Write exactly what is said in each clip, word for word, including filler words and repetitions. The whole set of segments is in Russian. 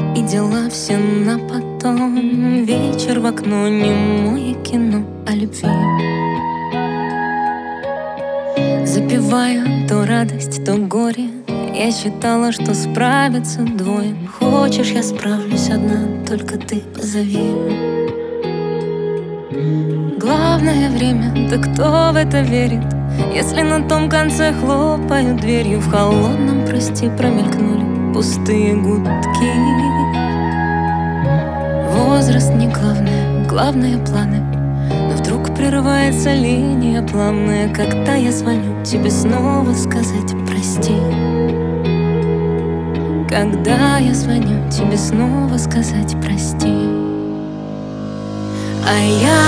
И дела все на потом. Вечер в окно, немое кино о любви. Запивая то радость, то горе. Я считала, что справятся двое. Хочешь, я справлюсь одна, только ты позови. Главное время, да кто в это верит, если на том конце хлопают дверью. В холодном, прости, промелькнули пустые гудки. Возраст не главное, главное планы. Но вдруг прерывается линия плавная, когда я звоню тебе снова сказать прости. Когда я звоню тебе снова сказать прости. А я,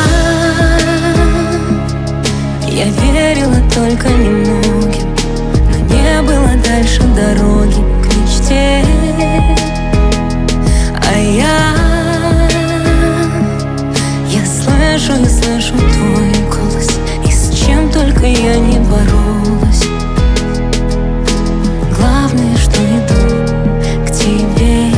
я верила только немногим, но не было дальше дороги к мечте. А я, я слышу и слышу твой голос, и с чем только я не боролась. Главное, что иду к тебе.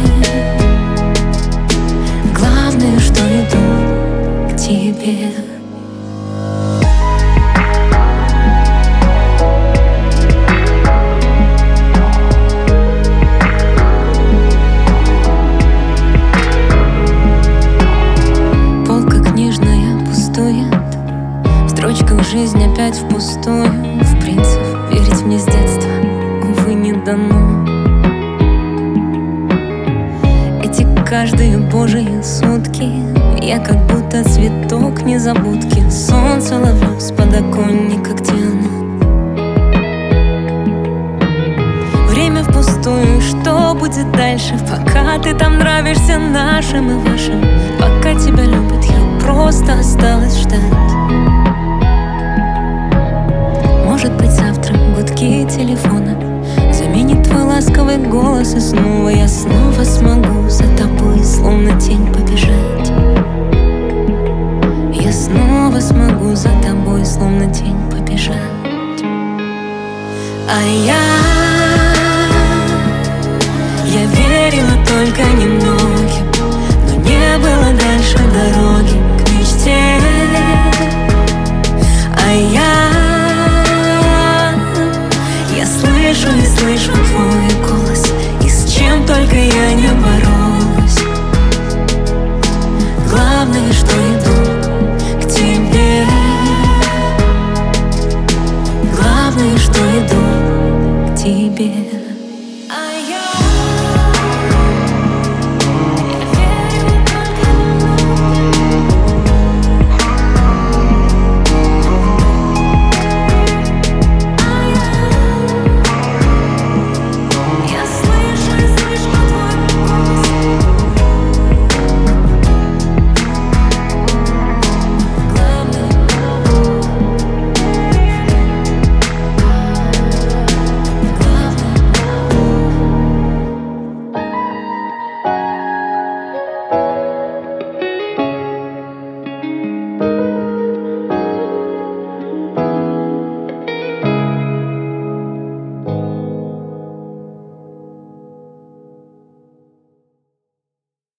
Главное, что иду к тебе. Полка книжная пустует, в строчках жизнь опять впустую. В принцип верить мне с детства, увы, не дано. Эти каждые божьи сутки я как будто цветок незабудки. Солнце ловлю с подоконника, где оно. Время впустую, что будет дальше? Пока ты там нравишься нашим и вашим, пока тебя любят, я просто осталась ждать. Может быть, завтра гудки телефона заменит твой ласковый голос, и снова я снова